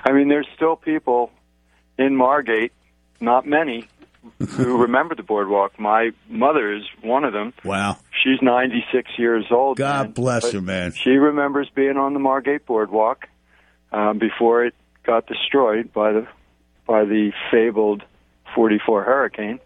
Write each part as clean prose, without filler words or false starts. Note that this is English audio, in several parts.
I mean, there's still people in Margate, not many, who remember the boardwalk. My mother is one of them. Wow. She's 96 years old. God bless her, man. She remembers being on the Margate boardwalk before it got destroyed by the fabled 44 hurricane.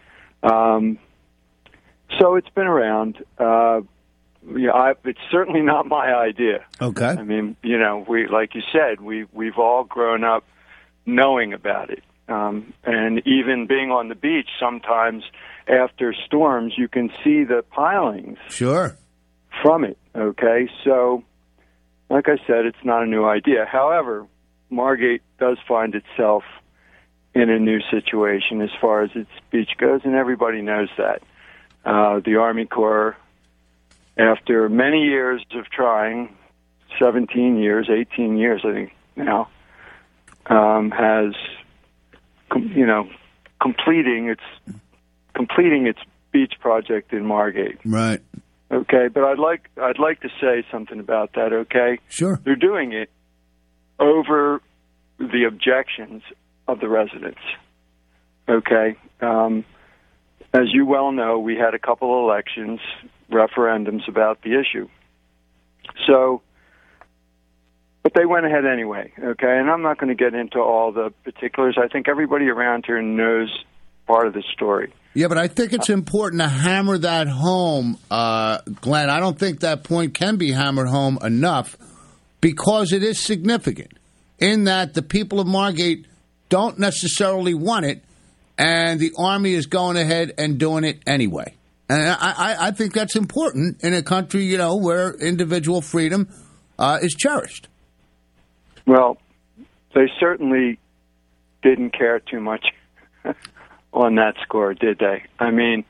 So it's been around. It's certainly not my idea. Okay. I mean, we, like you said, we've all grown up knowing about it. And even being on the beach, sometimes after storms, you can see the pilings. Sure. From it, okay? So, like I said, it's not a new idea. However, Margate does find itself in a new situation as far as its beach goes, and everybody knows that. The Army Corps, after many years of trying, 17 years, 18 years, I think now, has, completing its beach project in Margate. Right. Okay, but I'd like to say something about that. Okay. Sure. They're doing it over the objections of the residents. Okay. As you well know, we had a couple of elections, referendums about the issue. So, but they went ahead anyway, okay? And I'm not going to get into all the particulars. I think everybody around here knows part of the story. Yeah, but I think it's important to hammer that home, Glenn. I don't think that point can be hammered home enough because it is significant in that the people of Margate don't necessarily want it, and the Army is going ahead and doing it anyway. And I think that's important in a country, where individual freedom is cherished. Well, they certainly didn't care too much on that score, did they? I mean,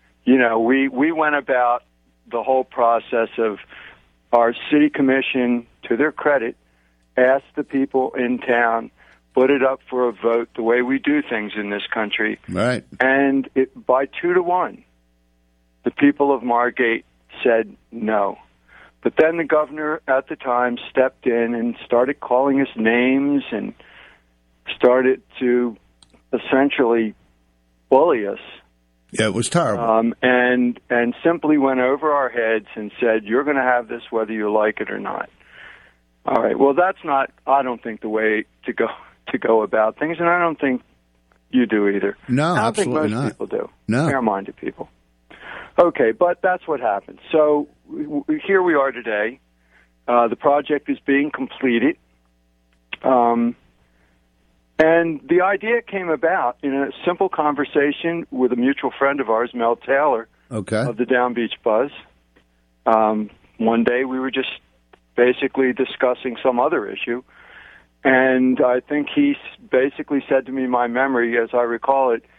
we went about the whole process of our city commission, to their credit, asked the people in town, put it up for a vote the way we do things in this country. Right. And by 2-1, the people of Margate said no. But then the governor at the time stepped in and started calling us names and started to essentially bully us. Yeah, it was terrible. And simply went over our heads and said, you're going to have this whether you like it or not. All right. Well, that's not, I don't think, the way to go about things, and I don't think you do either. No, I don't absolutely think most not. people do. No. Fair-minded people. Okay, but that's what happened. So here we are today. The project is being completed. And the idea came about in a simple conversation with a mutual friend of ours, Mel Taylor, of the Down Beach Buzz. One day we were just basically discussing some other issue, and I think he basically said to me, my memory, as I recall it,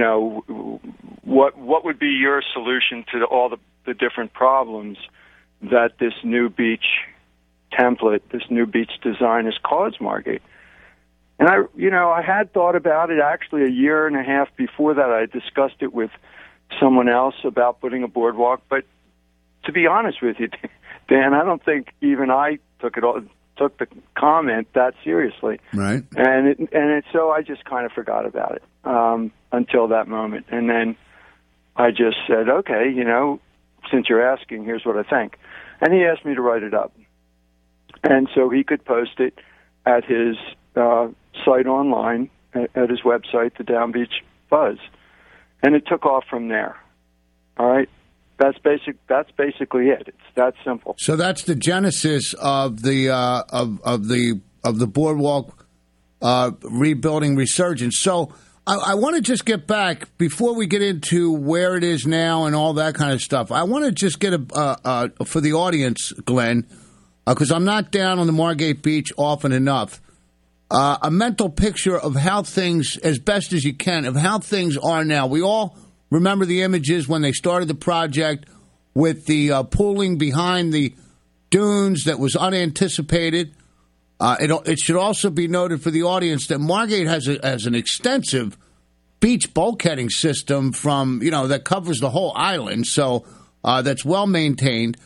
what would be your solution to all the different problems that this new beach template, this new beach design has caused Margate? And I had thought about it actually a year and a half before that. I discussed it with someone else about putting a boardwalk, but to be honest with you, Dan, I don't think even I took the comment that seriously. Right. So I just kind of forgot about it until that moment. And then I just said, okay, since you're asking, here's what I think. And he asked me to write it up. And so he could post it at his site online, at his website, the Down Beach Buzz. And it took off from there. All right? That's basically it. It's that simple. So that's the genesis of the of the boardwalk rebuilding resurgence. So I want to just get back before we get into where it is now and all that kind of stuff. I want to just get for the audience, Glenn, because I'm not down on the Margate Beach often enough. A mental picture of how things, as best as you can, of how things are now. We all remember the images when they started the project with the pooling behind the dunes that was unanticipated. It should also be noted for the audience that Margate has an extensive beach bulkheading system that covers the whole island, so that's well maintained.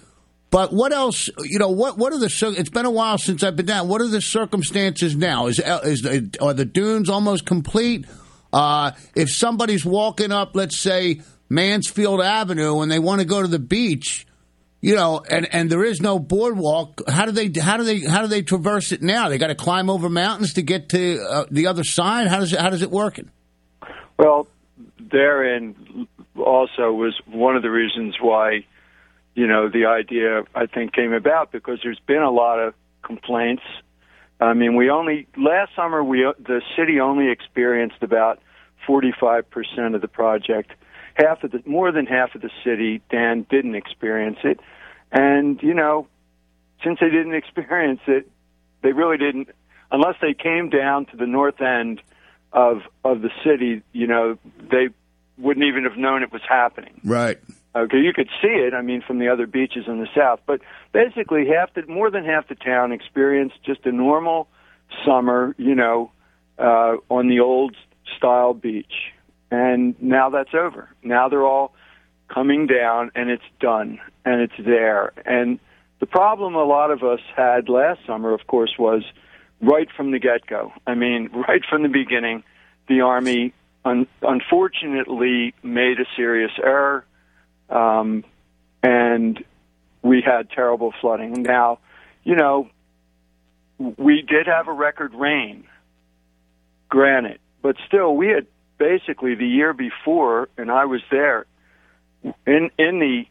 But what else? What are the? It's been a while since I've been down. What are the circumstances now? Are the dunes almost complete? If somebody's walking up, let's say Mansfield Avenue, and they want to go to the beach, and there is no boardwalk, how do they traverse it now? They got to climb over mountains to get to the other side. How does it work? Well, therein also was one of the reasons why the idea I think came about, because there's been a lot of complaints. I mean, last summer the city only experienced about 45% of the project. More than half of the city, Dan, didn't experience it. And, since they didn't experience it, they really didn't, unless they came down to the north end of the city, they wouldn't even have known it was happening. Right. Okay, you could see it, from the other beaches in the south. But basically, more than half the town experienced just a normal summer, on the old style beach. And now that's over. Now they're all coming down, and it's done, and it's there. And the problem a lot of us had last summer, of course, was right from the get-go. Right from the beginning, the Army unfortunately made a serious error, and we had terrible flooding. Now, we did have a record rain, granted, but still, we had basically the year before, and I was there in the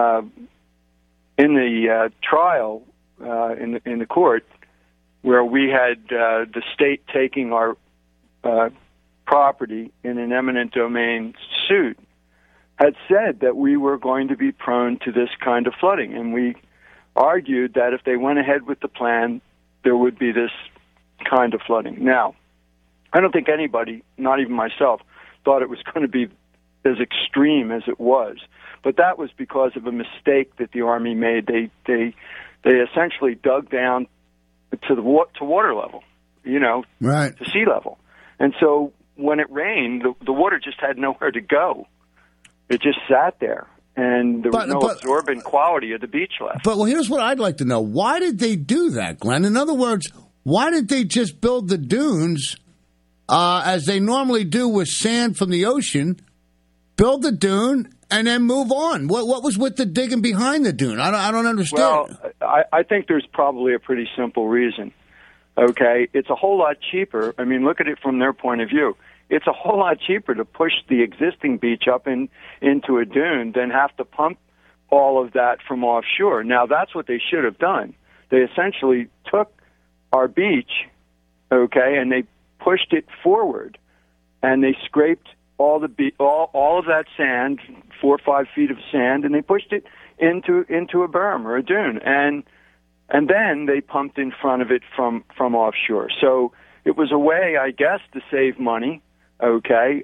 trial in the court, where we had the state taking our property in an eminent domain suit, had said that we were going to be prone to this kind of flooding, and we argued that if they went ahead with the plan, there would be this kind of flooding. Now, I don't think anybody, not even myself, thought it was going to be as extreme as it was. But that was because of a mistake that the Army made. They essentially dug down to water level, right, to sea level. And so when it rained, the water just had nowhere to go. It just sat there, and there was no absorbent quality of the beach left. But here's what I'd like to know. Why did they do that, Glenn? In other words, why did they just build the dunes as they normally do with sand from the ocean, build the dune, and then move on? What was with the digging behind the dune? I don't understand. Well, I think there's probably a pretty simple reason. Okay, it's a whole lot cheaper. Look at it from their point of view. It's a whole lot cheaper to push the existing beach up into a dune than have to pump all of that from offshore. Now, that's what they should have done. They essentially took our beach, and they pushed it forward, and they scraped all of that sand, 4 or 5 feet of sand, and they pushed it into a berm or a dune, and then they pumped in front of it from offshore. So it was a way, I guess, to save money. Okay,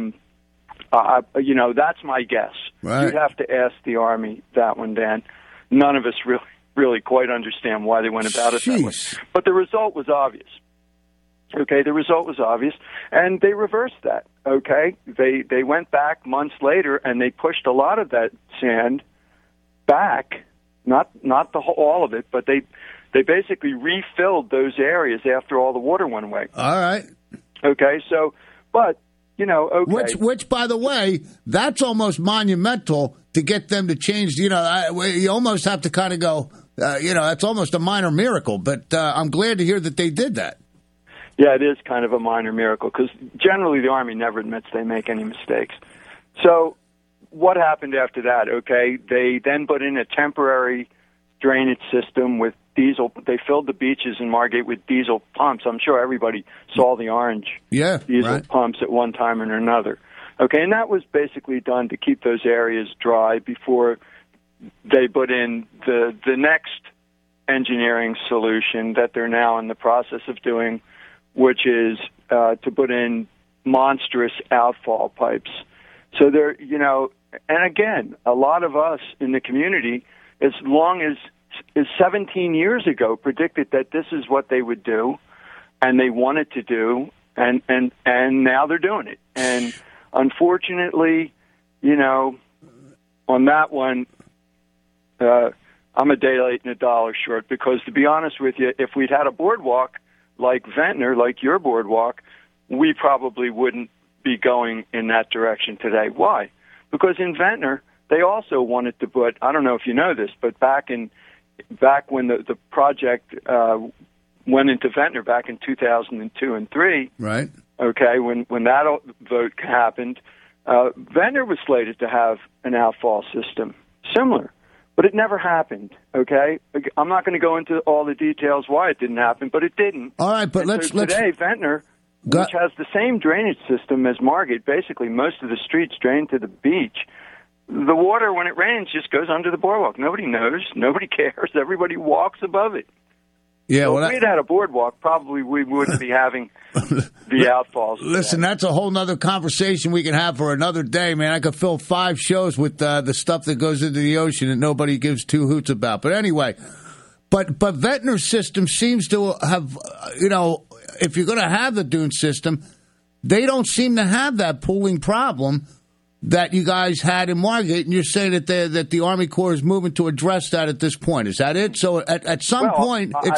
that's my guess. Right. You'd have to ask the Army that one, Dan. None of us really quite understand why they went about it that way. But the result was obvious. Okay, the result was obvious, and they reversed that. Okay, they went back months later, and they pushed a lot of that sand back, not all of it, but they basically refilled those areas after all the water went away. All right. Okay, so. But, okay. Which, by the way, that's almost monumental to get them to change. You almost have to kind of go, that's almost a minor miracle. But I'm glad to hear that they did that. Yeah, it is kind of a minor miracle, because generally the Army never admits they make any mistakes. So what happened after that? Okay, they then put in a temporary drainage system with diesel. They filled the beaches in Margate with diesel pumps. I'm sure everybody saw the orange diesel pumps at one time or another. Okay, and that was basically done to keep those areas dry before they put in the next engineering solution that they're now in the process of doing, which is to put in monstrous outfall pipes. So there, and again, a lot of us in the community, as long as 17 years ago, predicted that this is what they would do, and they wanted to do, and now they're doing it. And unfortunately, on that one, I'm a day late and a dollar short, because to be honest with you, if we'd had a boardwalk like Ventnor, like your boardwalk, we probably wouldn't be going in that direction today. Why? Because in Ventnor, they also wanted to put, I don't know if you know this, but back when the project went into Ventnor back in 2002 and 3, right? Okay, when that vote happened, Ventnor was slated to have an outfall system similar, but it never happened. Okay, I'm not going to go into all the details why it didn't happen, but it didn't. All right, but let's today Ventnor, which has the same drainage system as Margate, basically most of the streets drain to the beach. The water, when it rains, just goes under the boardwalk. Nobody knows. Nobody cares. Everybody walks above it. Yeah, so if we'd had a boardwalk, probably we wouldn't be having the outfalls. Listen, that's a whole nother conversation we can have for another day, man. I could fill 5 shows with the stuff that goes into the ocean that nobody gives 2 hoots about. But anyway, but Ventnor's system seems to have, if you're going to have the dune system, they don't seem to have that pooling problem that you guys had in Margate, and you're saying that the Army Corps is moving to address that at this point. Is that it? So at some point, I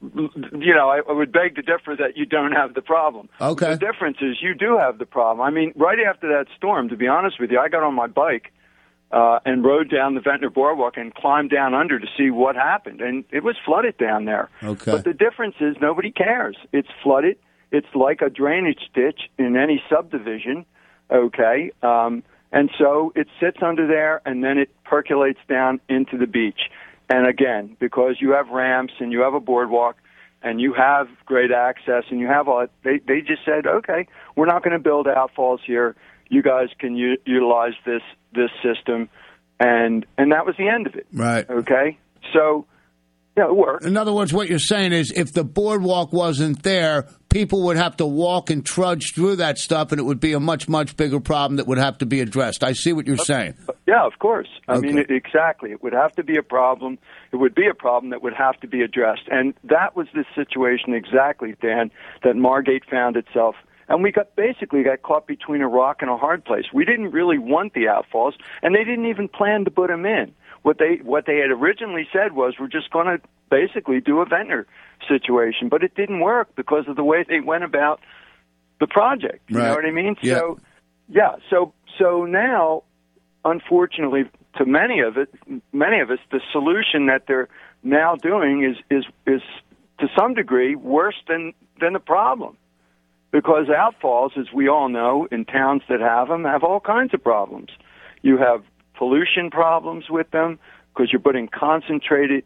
would beg to differ that you don't have the problem. Okay. The difference is you do have the problem. I mean, right after that storm, to be honest with you, I got on my bike and rode down the Ventnor Boardwalk and climbed down under to see what happened, and it was flooded down there. Okay. But the difference is nobody cares. It's flooded. It's like a drainage ditch in any subdivision. Okay. And so it sits under there, and then it percolates down into the beach. And again, because you have ramps and you have a boardwalk and you have great access and you have all that, they just said, okay, we're not going to build outfalls here. You guys can utilize this system. And that was the end of it. Right. Okay? So, yeah, it worked. In other words, what you're saying is if the boardwalk wasn't there, people would have to walk and trudge through that stuff, and it would be a much, much bigger problem that would have to be addressed. I see what you're saying. Yeah, of course. I Okay. mean, exactly. It would have to be a problem. It would be a problem that would have to be addressed. And that was the situation exactly, Dan, that Margate found itself. And we got caught between a rock and a hard place. We didn't really want the outfalls, and they didn't even plan to put them in. What they had originally said was, we're just going to basically do a Ventnor situation, but it didn't work because of the way they went about the project. You know what I mean? Yeah. So, yeah. So now, unfortunately, to many of us, the solution that they're now doing is to some degree worse than the problem, because outfalls, as we all know, in towns that have them, have all kinds of problems. You have pollution problems with them because you're putting concentrated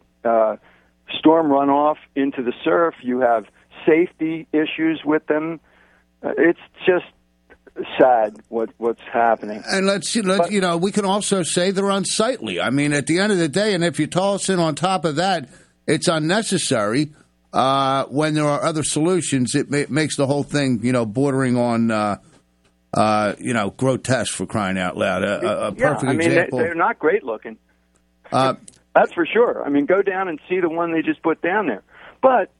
storm runoff into the surf. You have safety issues with them. It's just sad what's happening. And we can also say they're unsightly. I mean, at the end of the day, and if you toss in on top of that, it's unnecessary. When there are other solutions, it makes the whole thing, bordering on grotesque, for crying out loud. A perfect example. They're not great looking. That's for sure. I mean, go down and see the one they just put down there. But,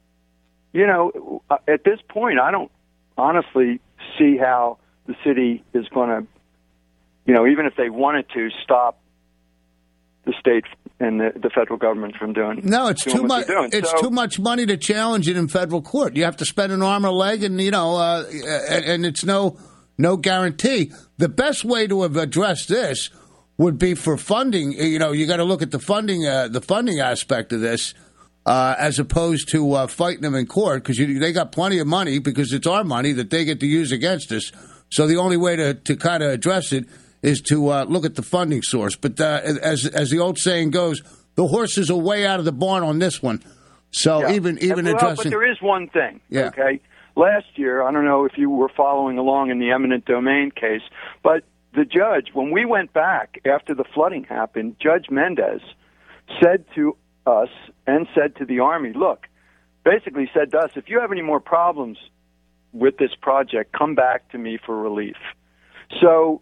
at this point, I don't honestly see how the city is going to, even if they wanted to, stop the state and the federal government from doing. No, it's too much. It's too much money to challenge it in federal court. You have to spend an arm or a leg, and and it's no guarantee. The best way to have addressed this would be for funding. You got to look at the funding aspect of this, as opposed to fighting them in court, because they got plenty of money, because it's our money that they get to use against us. So the only way to kind of address it is to look at the funding source. But as the old saying goes, the horses are way out of the barn on this one. So yeah. even addressing. But there is one thing. Yeah. Okay. Last year, I don't know if you were following along in the eminent domain case, but the judge, when we went back after the flooding happened, Judge Mendez said to us and said to the Army, look, basically said to us, if you have any more problems with this project, come back to me for relief. So,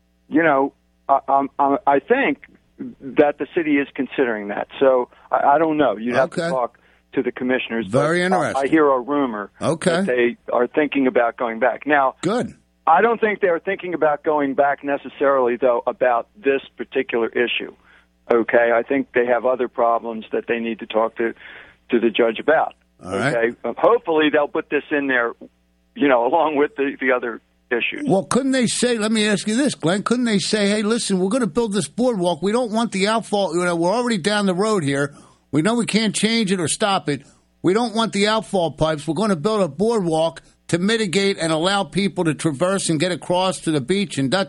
I think that the city is considering that. So I don't know. You'd have to talk to the commissioners. Very interesting. I hear a rumor that they are thinking about going back. Now, good. I don't think they're thinking about going back necessarily, though, about this particular issue. Okay, I think they have other problems that they need to talk to the judge about. All right. Hopefully they'll put this in there, along with the other issues. Well, couldn't they say, let me ask you this, Glenn, couldn't they say, hey, listen, we're going to build this boardwalk. We don't want the outfall. We're already down the road here. We know we can't change it or stop it. We don't want the outfall pipes. We're going to build a boardwalk to mitigate and allow people to traverse and get across to the beach and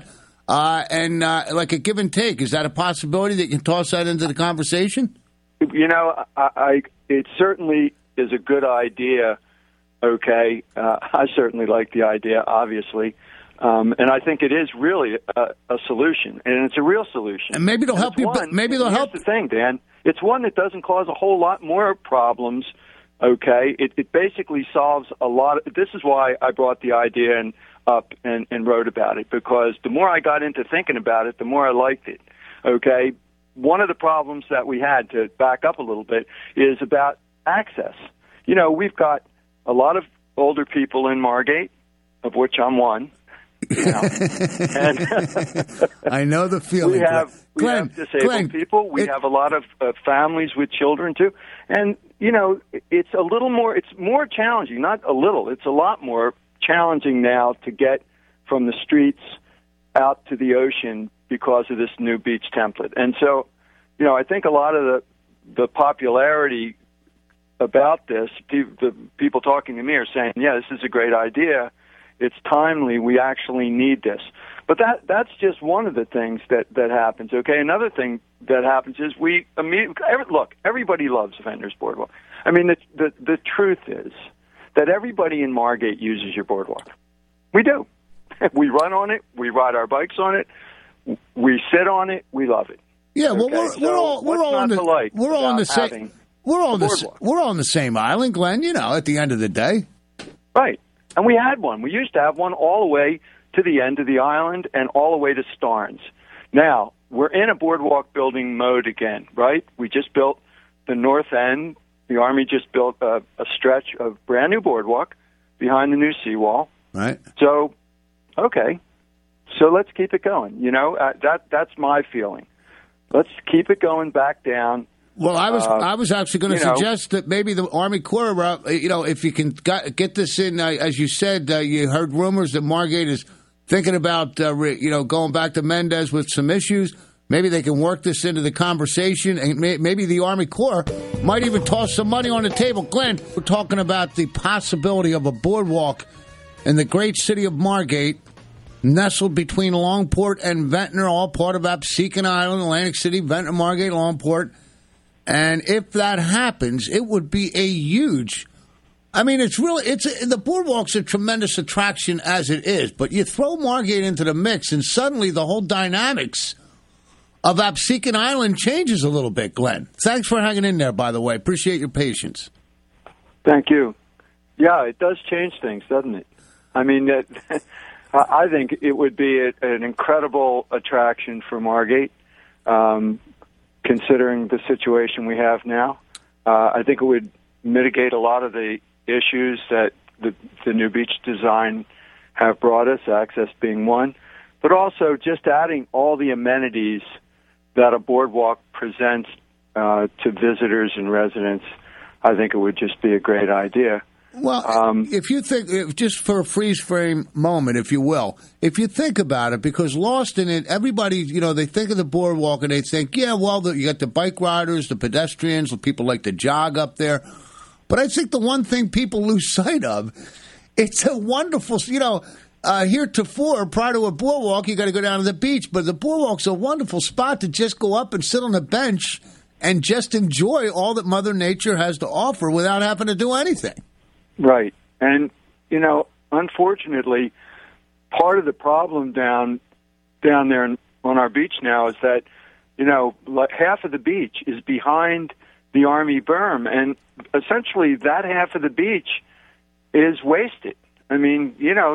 like a give and take. Is that a possibility that you can toss that into the conversation? It certainly is a good idea. Okay, I certainly like the idea, obviously, and I think it is really a solution, and it's a real solution. And maybe they'll help you. Maybe they'll help. Here's the thing, Dan. It's one that doesn't cause a whole lot more problems. Okay, it basically solves a lot. This is why I brought the idea up and wrote about it, because the more I got into thinking about it, the more I liked it. Okay, one of the problems that we had, to back up a little bit, is about access. We've got a lot of older people in Margate, of which I'm one. And I know the feeling. We have disabled people. We have a lot of families with children too, and it's a little more. It's more challenging. Not a little. It's a lot more challenging now to get from the streets out to the ocean because of this new beach template. And so, I think a lot of the popularity about this, the people talking to me are saying, yeah, this is a great idea. It's timely. We actually need this. But that's just one of the things that happens, okay? Another thing that happens is everybody loves Vendors Boardwalk. I mean, the truth is that everybody in Margate uses your boardwalk. We do. We run on it. We ride our bikes on it. We sit on it. We love it. Yeah, well, we're all on the same island, Glenn. At the end of the day, right? And we had one. We used to have one all the way to the end of the island and all the way to Starnes. Now we're in a boardwalk building mode again, right? We just built the north end. The Army just built a stretch of brand new boardwalk behind the new seawall. Right. So, okay. So let's keep it going. That's my feeling. Let's keep it going back down. Well, I was actually going to suggest that maybe the Army Corps, if you can get this in, as you said, you heard rumors that Margate is thinking about, going back to Mendez with some issues. Maybe they can work this into the conversation, and maybe the Army Corps might even toss some money on the table. Glenn, we're talking about the possibility of a boardwalk in the great city of Margate, nestled between Longport and Ventnor, all part of Absecon Island, Atlantic City, Ventnor, Margate, Longport. And if that happens, it would be a huge. I mean, the boardwalk's a tremendous attraction as it is, but you throw Margate into the mix, and suddenly the whole dynamics of Absecon Island changes a little bit. Glenn, thanks for hanging in there. By the way, appreciate your patience. Thank you. Yeah, it does change things, doesn't it? I mean, I think it would be an incredible attraction for Margate. Considering the situation we have now, I think it would mitigate a lot of the issues that the new beach design have brought us, access being one, but also just adding all the amenities that a boardwalk presents to visitors and residents. I think it would just be a great idea. Well, if you think, just for a freeze frame moment, if you will, if you think about it, because lost in it, everybody, they think of the boardwalk and they think, yeah, well, you got the bike riders, the pedestrians, the people like to jog up there. But I think the one thing people lose sight of, it's a wonderful, heretofore, prior to a boardwalk, you got to go down to the beach. But the boardwalk's a wonderful spot to just go up and sit on a bench and just enjoy all that Mother Nature has to offer without having to do anything. Right. And, unfortunately, part of the problem down there on our beach now is that, like half of the beach is behind the Army berm, and essentially that half of the beach is wasted. I mean,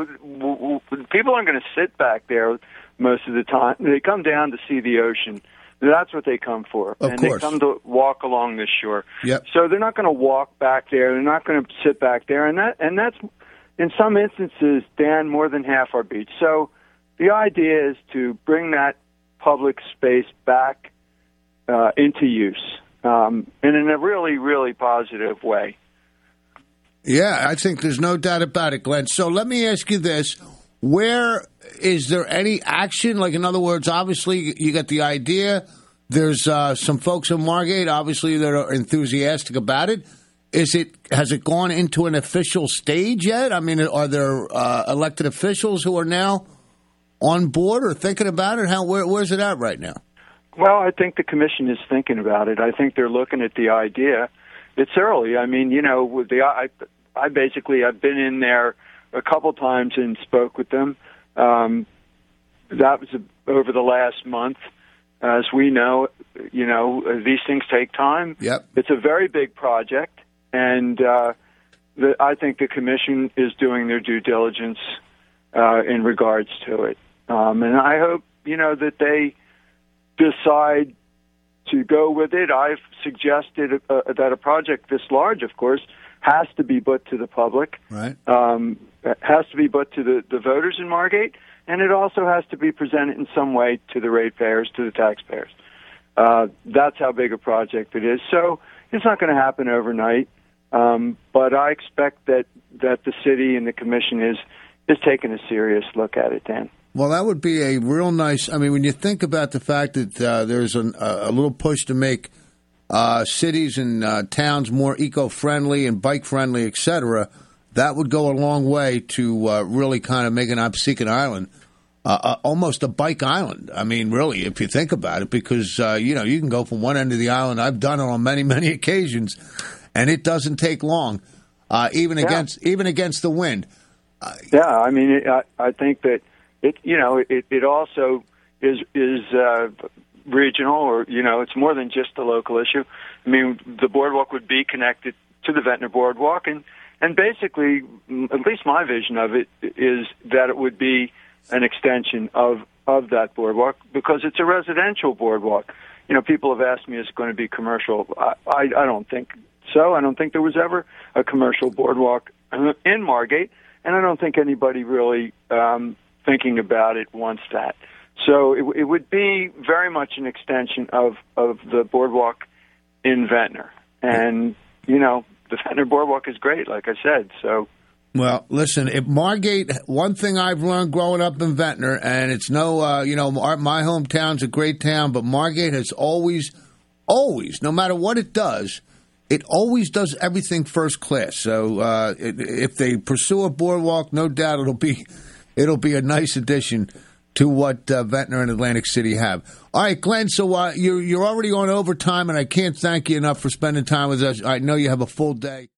people aren't going to sit back there most of the time. They come down to see the ocean. That's what they come for. Of and course. They come to walk along the shore. Yep. So they're not going to walk back there. They're not going to sit back there. And that's, in some instances, Dan, more than half our beach. So the idea is to bring that public space back into use, and in a really, really positive way. Yeah, I think there's no doubt about it, Glenn. So let me ask you this. Where is there any action? Like, in other words, obviously you got the idea. There's some folks in Margate, obviously, that are enthusiastic about it. Has it gone into an official stage yet? I mean, are there elected officials who are now on board or thinking about it? Where's it at right now? Well, I think the commission is thinking about it. I think they're looking at the idea. It's early. I mean, with I've been in there a couple times and spoke with them. That was over the last month. As we know, these things take time. Yep. It's a very big project, and I think the commission is doing their due diligence in regards to it. And I hope, that they decide to go with it. I've suggested that a project this large, of course, has to be put to the public. Right. Has to be put to the voters in Margate, and it also has to be presented in some way to the ratepayers, to the taxpayers. That's how big a project it is. So it's not going to happen overnight, but I expect that the city and the commission is taking a serious look at it, Dan. Well, that would be a real nice. I mean, when you think about the fact that there's a little push to make cities and towns more eco-friendly and bike-friendly, et cetera, that would go a long way to really kind of make an Absecon Island almost a bike island. I mean, really, if you think about it, because, you can go from one end of the island. I've done it on many, many occasions, and it doesn't take long, even against the wind. I mean, I think that it also is regional, or it's more than just a local issue. I mean, the boardwalk would be connected to the Ventnor Boardwalk, and basically, at least my vision of it is that it would be an extension of that boardwalk, because it's a residential boardwalk. People have asked me, is it going to be commercial? I don't think so. I don't think there was ever a commercial boardwalk in Margate, and I don't think anybody really thinking about it wants that. So it would be very much an extension of the boardwalk in Ventnor. And, the Ventnor Boardwalk is great, like I said. So, well, listen, if Margate, one thing I've learned growing up in Ventnor, and it's no, my hometown's a great town, but Margate has always, no matter what it does always does everything first class. So if they pursue a boardwalk, no doubt it'll be a nice addition to what Ventnor and Atlantic City have. All right, Glenn, so you're already on overtime, and I can't thank you enough for spending time with us. I know you have a full day.